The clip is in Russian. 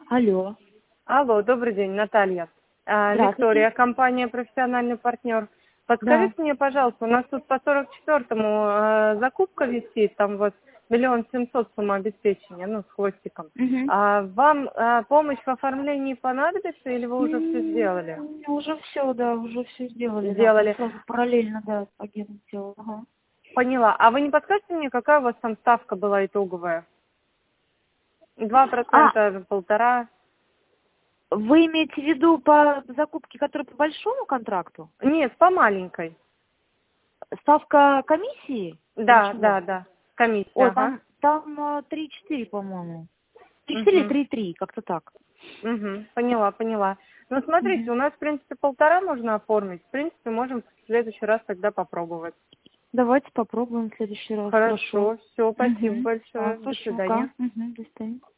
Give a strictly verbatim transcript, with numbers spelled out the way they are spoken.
Алло. Алло, добрый день, Наталья. А, Здравствуйте. Виктория, компания «Профессиональный партнер». Да. Подскажите мне, пожалуйста, у нас тут по сорок четвёртому э, закупка висит, там вот миллион семьсот сумма обеспечения, ну, с хвостиком. Угу. А вам э, помощь в оформлении понадобится или вы уже все сделали? Уже все, да, уже все сделали, да. Сделали. Сразу параллельно, да, агент сделал. Ага. Поняла. А вы не подскажете мне, какая у вас там ставка была итоговая? Два А, процента, полтора? вы имеете в виду по закупке, которая по большому контракту? Нет, по маленькой. Ставка комиссии? Или Да, чего? да, да. Комиссия, Ой, ага. там, там три-четыре, по-моему. три-четыре, Угу. три-три, как-то так. Угу, поняла, поняла. Ну, смотрите, Мгм. у нас, в принципе, полтора можно оформить. В принципе, можем в следующий раз тогда попробовать. Давайте попробуем в следующий раз. Хорошо. Хорошо, все, спасибо Угу. большое. До свидания. Спасибо. Угу. До свидания.